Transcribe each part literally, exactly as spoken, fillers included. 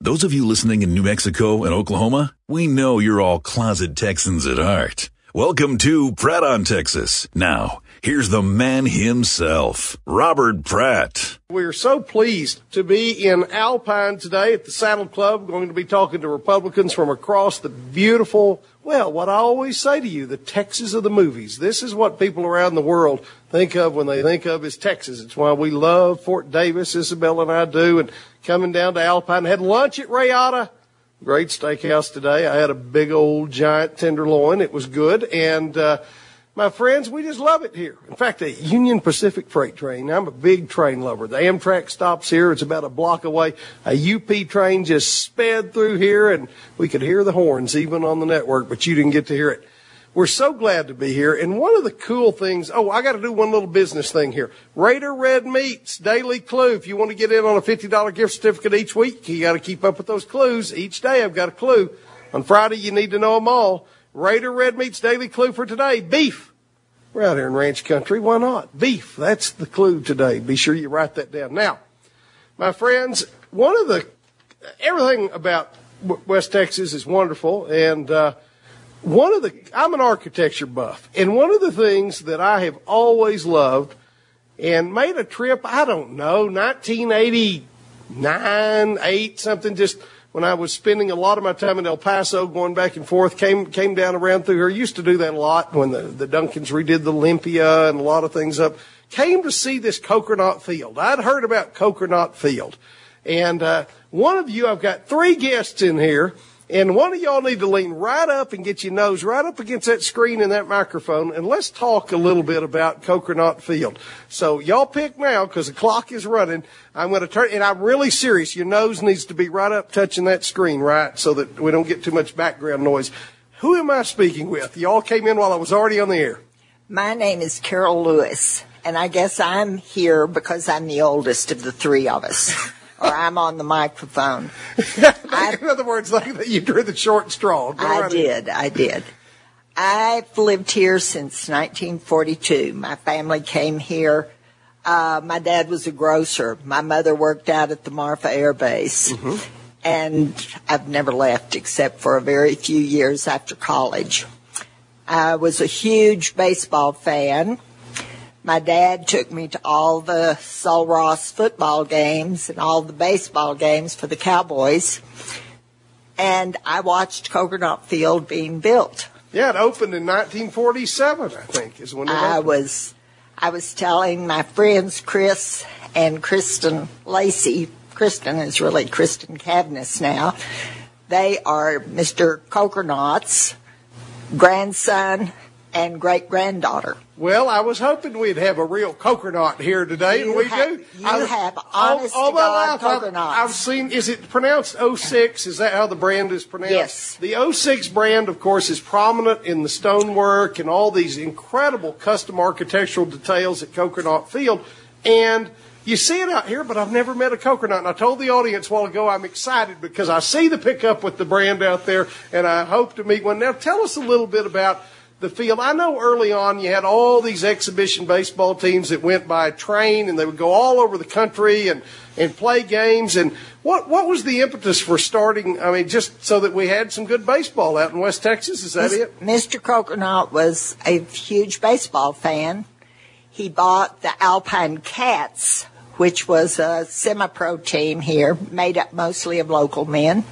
Those of you listening in New Mexico and Oklahoma, we know you're all closet Texans at heart. Welcome to Pratt on Texas. Now, here's the man himself, Robert Pratt. We're so pleased to be in Alpine today at the Saddle Club. We're going to be talking to Republicans from across the beautiful, well, what I always say to you, the Texas of the movies. This is what people around the world think of when they think of as Texas. It's why we love Fort Davis, Isabel and I do, and coming down to Alpine. Had lunch at Rayada. Great steakhouse today. I had a big old giant tenderloin. It was good. And, uh, my friends, we just love it here. In fact, a Union Pacific freight train. I'm a big train lover. The Amtrak stops here. It's about a block away. A U P train just sped through here, and we could hear the horns even on the network, but you didn't get to hear it. We're so glad to be here. And one of the cool things, oh, I got to do one little business thing here. Raider Red Meats, Daily Clue. If you want to get in on a fifty dollars gift certificate each week, you got to keep up with those clues. Each day I've got a clue. On Friday, you need to know them all. Raider Red Meats, Daily Clue for today. Beef. We're out here in ranch country. Why not? Beef. That's the clue today. Be sure you write that down. Now, my friends, one of the, everything about West Texas is wonderful. And, uh, one of the, I'm an architecture buff. And one of the things that I have always loved and made a trip, I don't know, nineteen eighty-nine, eight, something, just when I was spending a lot of my time in El Paso, going back and forth, came came down around through here. Used to do that a lot when the, the Duncans redid the Olympia and a lot of things up. Came to see this Coconut Field. I'd heard about Coconut Field. And uh, one of you, I've got three guests in here, and one of y'all need to lean right up and get your nose right up against that screen and that microphone, and let's talk a little bit about Coconut Field. So y'all pick now, because the clock is running. I'm going to turn, and I'm really serious. Your nose needs to be right up touching that screen, right, so that we don't get too much background noise. Who am I speaking with? Y'all came in while I was already on the air. My name is Carol Lewis, and I guess I'm here because I'm the oldest of the three of us. Or I'm on the microphone. I, In other words, like that you drew the short straw. Go I right did, in. I did. I've lived here since nineteen forty-two. My family came here. Uh, my dad was a grocer. My mother worked out at the Marfa Air Base. Mm-hmm. And I've never left except for a very few years after college. I was a huge baseball fan. My dad took me to all the Sul Ross football games and all the baseball games for the Cowboys. And I watched Coconut Field being built. Yeah, it opened in nineteen forty-seven, I think, is when it I opened. was, I was telling my friends Chris and Kristen Lacey, Kristen is really Kristen Cavness now, they are Mister Coconut's grandson and great-granddaughter. Well, I was hoping we'd have a real coconut here today, You and we have- do. you I, have all, honest all to my God life, I've, coconuts. I've seen, is it pronounced oh six? Is that how the brand is pronounced? Yes. The oh six brand, of course, is prominent in the stonework and all these incredible custom architectural details at Coconut Field. And you see it out here, but I've never met a coconut. And I told the audience a while ago I'm excited because I see the pickup with the brand out there, and I hope to meet one. Now, tell us a little bit about the field. I know early on you had all these exhibition baseball teams that went by train, and they would go all over the country and, and play games. And what what was the impetus for starting, I mean, just so that we had some good baseball out in West Texas? Is that it? Mister Coconut was a huge baseball fan. He bought the Alpine Cats, which was a semi-pro team here, made up mostly of local men.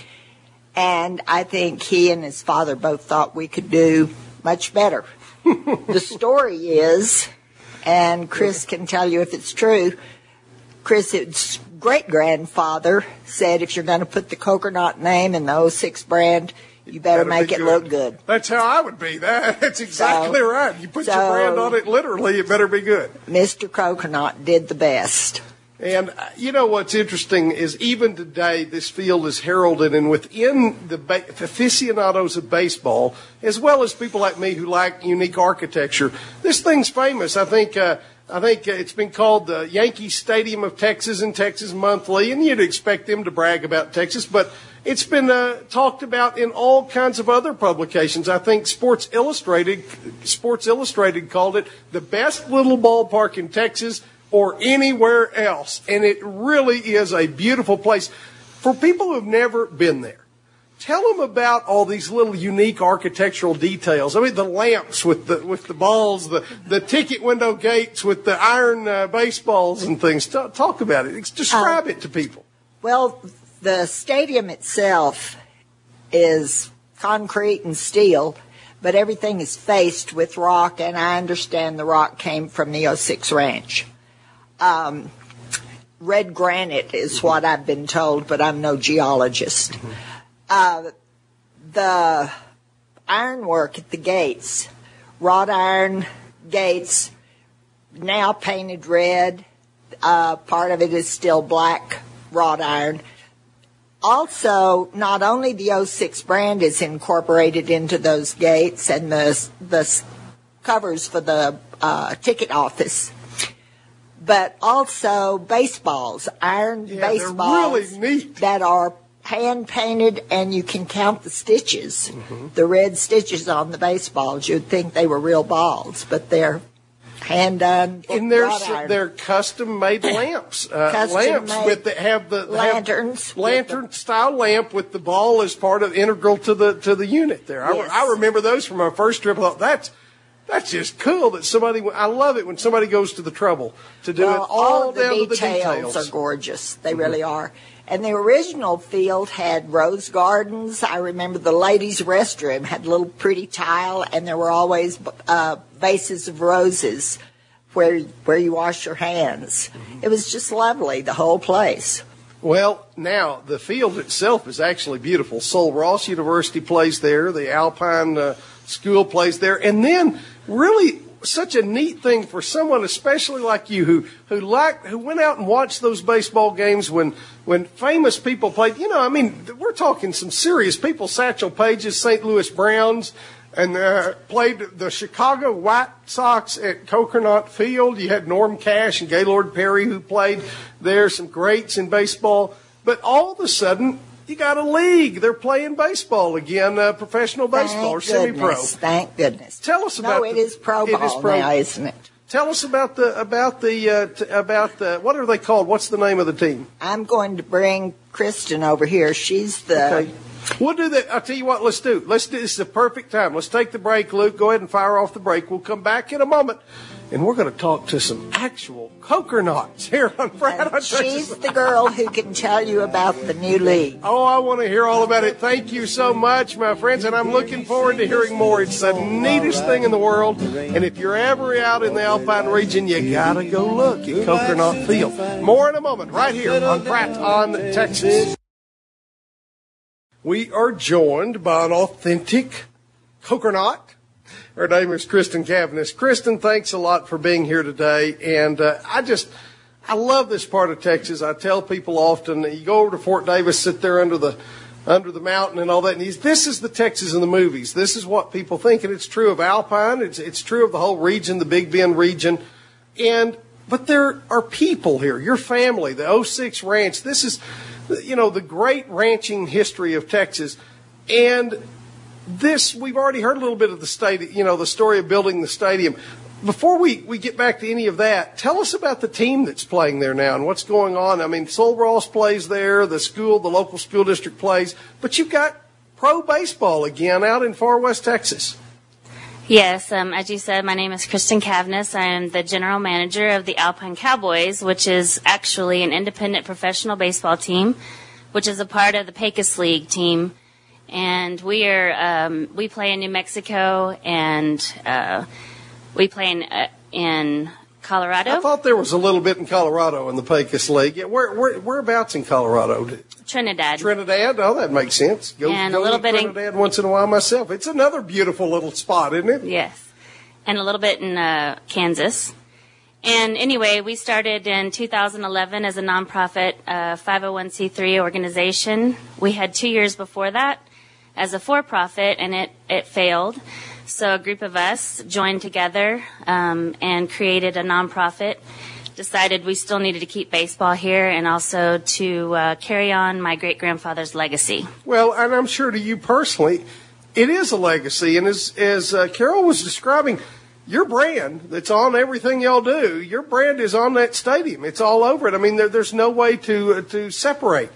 And I think he and his father both thought we could do much better. The story is, and Chris can tell you if it's true, Chris's great-grandfather said if you're going to put the Coconut name in the oh six brand, you better, better make it good. look good. That's how I would be. That, that's exactly so, right. You put so, your brand on it literally, it better be good. Mister Coconut did the best. And uh, you know what's interesting is even today this field is heralded, and within the ba- aficionados of baseball, as well as people like me who like unique architecture, this thing's famous. I think uh, I think it's been called the Yankee Stadium of Texas in Texas Monthly, and you'd expect them to brag about Texas, but it's been uh, talked about in all kinds of other publications. I think Sports Illustrated, Sports Illustrated called it the best little ballpark in Texas or anywhere else. And it really is a beautiful place. For people who have never been there, tell them about all these little unique architectural details. I mean, the lamps with the with the balls, the, the ticket window gates with the iron uh, baseballs and things. T- talk about it. Describe uh, it to people. Well, the stadium itself is concrete and steel, but everything is faced with rock, and I understand the rock came from the oh six Ranch. Um, red granite is mm-hmm. what I've been told, but I'm no geologist. Mm-hmm. Uh, the ironwork at the gates, wrought iron gates, now painted red. Uh, part of it is still black wrought iron. Also, not only the oh six brand is incorporated into those gates and the the covers for the uh, ticket office, but also baseballs, iron yeah, baseballs they're really neat. That are hand painted, and you can count the stitches, mm-hmm. the red stitches on the baseballs. You'd think they were real balls, but they're hand done. And they're they're custom made lamps, uh, custom lamps made with the, have the lanterns, have lantern the, style lamp with the ball as part of integral to the to the unit. There, yes. I, I remember those from our first trip. I thought that's. That's just cool that somebody, I love it when somebody goes to the trouble to do well, it all, all down the to the details. are gorgeous. They mm-hmm. really are. And the original field had rose gardens. I remember the ladies' restroom had a little pretty tile, and there were always uh, vases of roses where where you wash your hands. Mm-hmm. It was just lovely, the whole place. Well, now, the field itself is actually beautiful. Sul Ross University plays there. The Alpine uh, School plays there. And then, really, such a neat thing for someone, especially like you, who who liked, who went out and watched those baseball games when when famous people played. You know, I mean, we're talking some serious people. Satchel Paige's Saint Louis Browns, and uh, played the Chicago White Sox at Coconut Field. You had Norm Cash and Gaylord Perry who played there, some greats in baseball. But all of a sudden, you got a league. They're playing baseball again, uh, professional baseball Thank or semi-pro. Goodness, thank goodness. Tell us about. No, it the, is pro ball it is pro, now, isn't it? Tell us about the about the uh, t- about the what are they called? What's the name of the team? I'm going to bring Kristen over here. She's the. Okay. We'll do that. I'll tell you what. Let's do. Let's do. This is the perfect time. Let's take the break, Luke. Go ahead and fire off the break. We'll come back in a moment, and we're going to talk to some actual coconuts here on Friday. And she's the girl who can tell you about the new league. Oh, I want to hear all about it. Thank you so much, my friends, and I'm looking forward to hearing more. It's the neatest thing in the world, and if you're ever out in the Alpine region, you got to go look at Coconut Field. More in a moment, right here on Pratt on Texas. We are joined by an authentic coconut. Her name is Kristen Cavness. Kristen, thanks a lot for being here today. And uh, I just, I love this part of Texas. I tell people often, you go over to Fort Davis, sit there under the under the mountain and all that. And this is the Texas in the movies. This is what people think. And it's true of Alpine. It's, it's true of the whole region, the Big Bend region. And but there are people here, your family, the oh six Ranch. This is, you know, the great ranching history of Texas. And this, we've already heard a little bit of the stadium, you know, the story of building the stadium. Before we, we get back to any of that, tell us about the team that's playing there now and what's going on. I mean, Sul Ross plays there, the school, the local school district plays, but you've got pro baseball again out in far west Texas. Yes, um, as you said, my name is Kristen Cavness. I am the general manager of the Alpine Cowboys, which is actually an independent professional baseball team, which is a part of the Pecos League team. And we are um, we play in New Mexico, and uh, we play in uh, in Colorado. I thought there was a little bit in Colorado in the Pecos League. Yeah, where, where whereabouts in Colorado? Trinidad. Trinidad. Oh, that makes sense. Go, and go a little to bit Trinidad in, once in a while myself. It's another beautiful little spot, isn't it? Yes, and a little bit in uh, Kansas. And anyway, we started in two thousand eleven as a nonprofit uh, five oh one c three organization. We had two years before that as a for-profit, and it, it failed. So a group of us joined together um, and created a nonprofit, decided we still needed to keep baseball here and also to uh, carry on my great-grandfather's legacy. Well, and I'm sure to you personally, it is a legacy. And as, as uh, Carol was describing, your brand that's on everything y'all do, your brand is on that stadium. It's all over it. I mean, there, there's no way to uh, to separate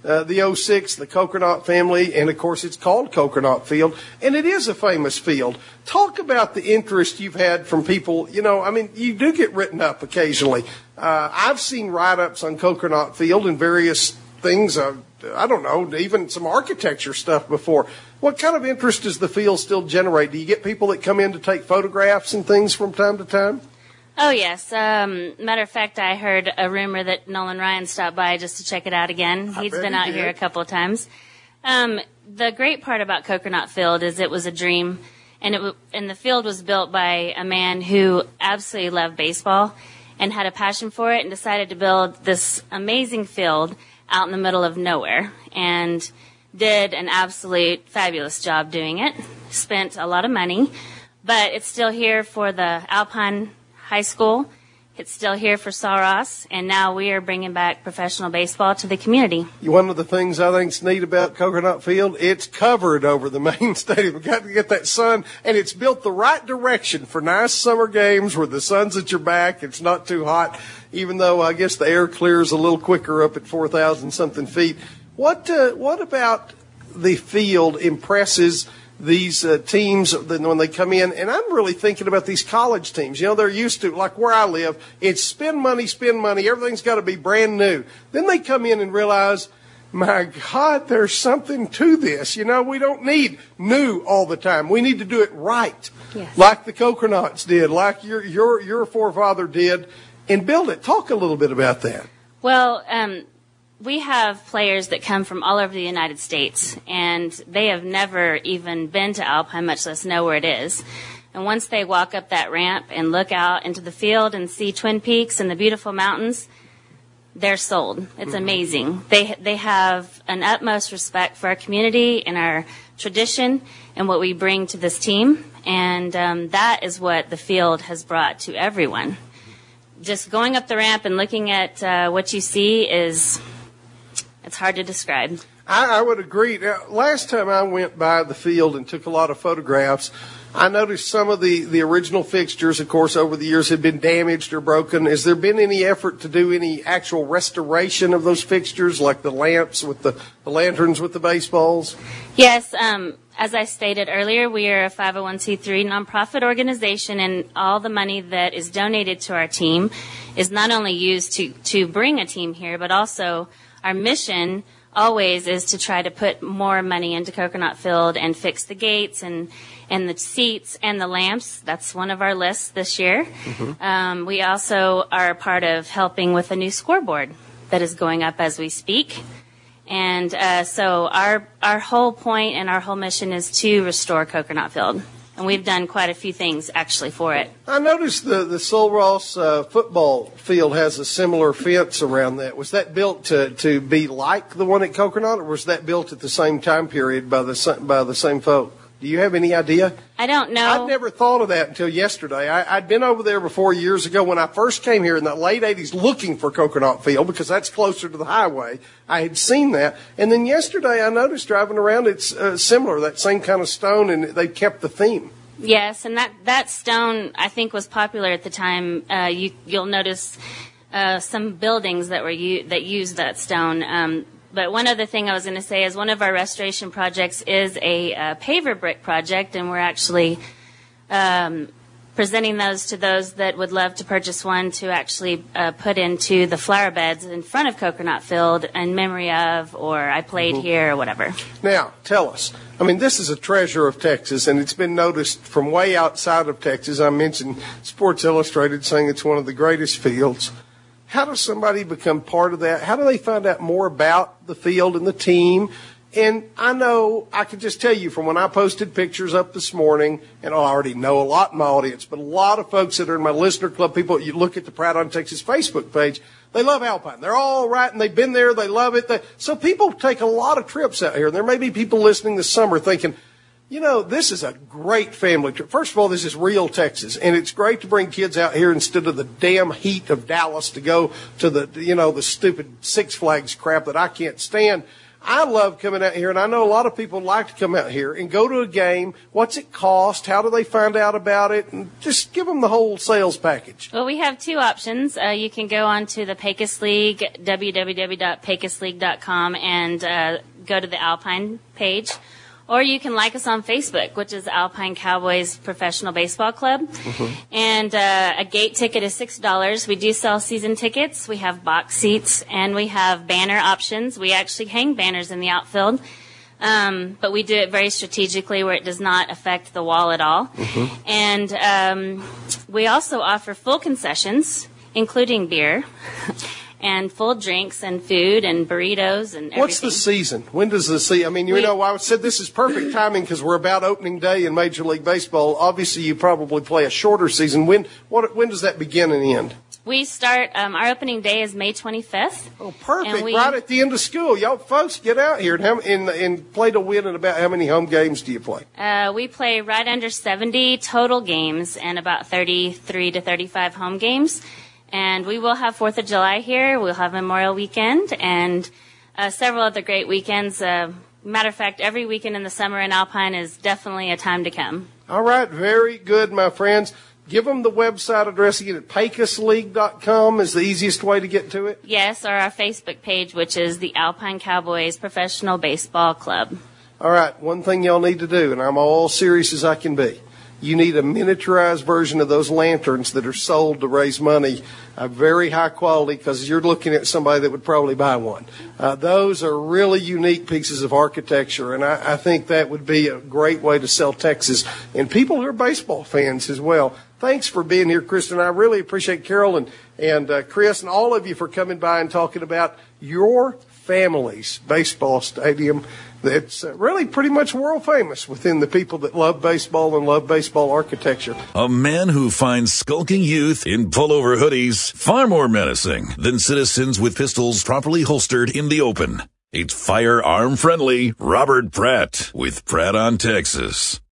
uh, the oh six, the Coconut family, and, of course, it's called Coconut Field, and it is a famous field. Talk about the interest you've had from people. You know, I mean, you do get written up occasionally. Uh, I've seen write-ups on Coconut Field and various things, uh, I don't know, even some architecture stuff before. What kind of interest does the field still generate? Do you get people that come in to take photographs and things from time to time? Oh, yes. Um, matter of fact, I heard a rumor that Nolan Ryan stopped by just to check it out again. He's been out here a couple of times. Um, the great part about Coconut Field is it was a dream, and it w- and the field was built by a man who absolutely loved baseball and had a passion for it and decided to build this amazing field out in the middle of nowhere, and did an absolute fabulous job doing it. Spent a lot of money, but it's still here for the Alpine High School. It's still here for Saros, and now we are bringing back professional baseball to the community. One of the things I think is neat about Coconut Field, it's covered over the main stadium. We've got to get that sun, and it's built the right direction for nice summer games where the sun's at your back. It's not too hot, even though I guess the air clears a little quicker up at four thousand something feet. What uh, what about the field impresses these uh, teams when they come in? And I'm really thinking about these college teams. You know, they're used to, like where I live, it's spend money, spend money. Everything's got to be brand new. Then they come in and realize, my God, there's something to this. You know, we don't need new all the time. We need to do it right. Yes. Like the Coconuts did, like your, your, your forefather did, and build it. Talk a little bit about that. Well, um, we have players that come from all over the United States, and they have never even been to Alpine, much less know where it is. And once they walk up that ramp and look out into the field and see Twin Peaks and the beautiful mountains, they're sold. It's mm-hmm. amazing. They they have an utmost respect for our community and our tradition and what we bring to this team, and um, that is what the field has brought to everyone. Just going up the ramp and looking at uh, what you see is... it's hard to describe. I, I would agree. Now, last time I went by the field and took a lot of photographs, I noticed some of the, the original fixtures, of course, over the years had been damaged or broken. Has there been any effort to do any actual restoration of those fixtures, like the lamps with the, the lanterns with the baseballs? Yes. Um, as I stated earlier, we are a five oh one c three nonprofit organization, and all the money that is donated to our team is not only used to, to bring a team here, but also our mission always is to try to put more money into Coconut Field and fix the gates and, and the seats and the lamps. That's one of our lists this year. Mm-hmm. Um, we also are a part of helping with a new scoreboard that is going up as we speak. And uh, so our our whole point and our whole mission is to restore Coconut Field. And we've done quite a few things, actually, for it. I noticed the, the Sul Ross uh, football field has a similar fence around that. Was that built to, to be like the one at Coconut, or was that built at the same time period by the by the same folk? Do you have any idea? I don't know. I'd never thought of that until yesterday. I, I'd been over there before years ago when I first came here in the late eighties looking for Coconut Field because that's closer to the highway. I had seen that. And then yesterday I noticed driving around it's uh, similar, that same kind of stone, and they kept the theme. Yes, and that, that stone, I think, was popular at the time. Uh, you, you'll notice uh, some buildings that were u- that used that stone. Um, But one other thing I was going to say is one of our restoration projects is a uh, paver brick project, and we're actually um, presenting those to those that would love to purchase one to actually uh, put into the flower beds in front of Coconut Field in memory of, or I played mm-hmm. here, or whatever. Now, tell us. I mean, this is a treasure of Texas, and it's been noticed from way outside of Texas. I mentioned Sports Illustrated saying it's one of the greatest fields. How does somebody become part of that? How do they find out more about the field and the team? And I know, I can just tell you from when I posted pictures up this morning, and I already know a lot in my audience, but a lot of folks that are in my listener club, people, you look at the Proud on Texas Facebook page, they love Alpine. They're all right, and they've been there, they love it. They, so people take a lot of trips out here. There may be people listening this summer thinking, you know, this is a great family trip. First of all, this is real Texas, and it's great to bring kids out here instead of the damn heat of Dallas to go to the, you know, the stupid Six Flags crap that I can't stand. I love coming out here, and I know a lot of people like to come out here and go to a game. What's it cost? How do they find out about it? And just give them the whole sales package. Well, we have two options. Uh, you can go on to the Pecos League, w w w dot pecos league dot com, and uh, go to the Alpine page. Or you can like us on Facebook, which is Alpine Cowboys Professional Baseball Club. Mm-hmm. And uh, a gate ticket is six dollars. We do sell season tickets. We have box seats, and we have banner options. We actually hang banners in the outfield, um, but we do it very strategically where it does not affect the wall at all. Mm-hmm. And um, we also offer full concessions, including beer. And full drinks and food and burritos and everything. What's the season? When does the season? I mean, you we, know, I said this is perfect timing because we're about opening day in Major League Baseball. Obviously, you probably play a shorter season. When what? When does that begin and end? We start, um, our opening day is May twenty-fifth. Oh, perfect. We, right at the end of school. Y'all folks, get out here and, how, and, and play to win. And about how many home games do you play? Uh, we play right under seventy total games and about thirty-three to thirty-five home games. And we will have fourth of July here. We'll have Memorial Weekend and uh, several other great weekends. Uh, matter of fact, every weekend in the summer in Alpine is definitely a time to come. All right. Very good, my friends. Give them the website address again at pecos league dot com is the easiest way to get to it. Yes, or our Facebook page, which is the Alpine Cowboys Professional Baseball Club. All right. One thing y'all need to do, and I'm all serious as I can be. You need a miniaturized version of those lanterns that are sold to raise money, uh, very high quality, because you're looking at somebody that would probably buy one. Uh, those are really unique pieces of architecture, and I, I think that would be a great way to sell Texas. And people who are baseball fans as well. Thanks for being here, Kristen. I really appreciate Carol and, and uh, Chris and all of you for coming by and talking about your family's baseball stadium. It's really pretty much world famous within the people that love baseball and love baseball architecture. A man who finds skulking youth in pullover hoodies far more menacing than citizens with pistols properly holstered in the open. It's firearm friendly Robert Pratt with Pratt on Texas.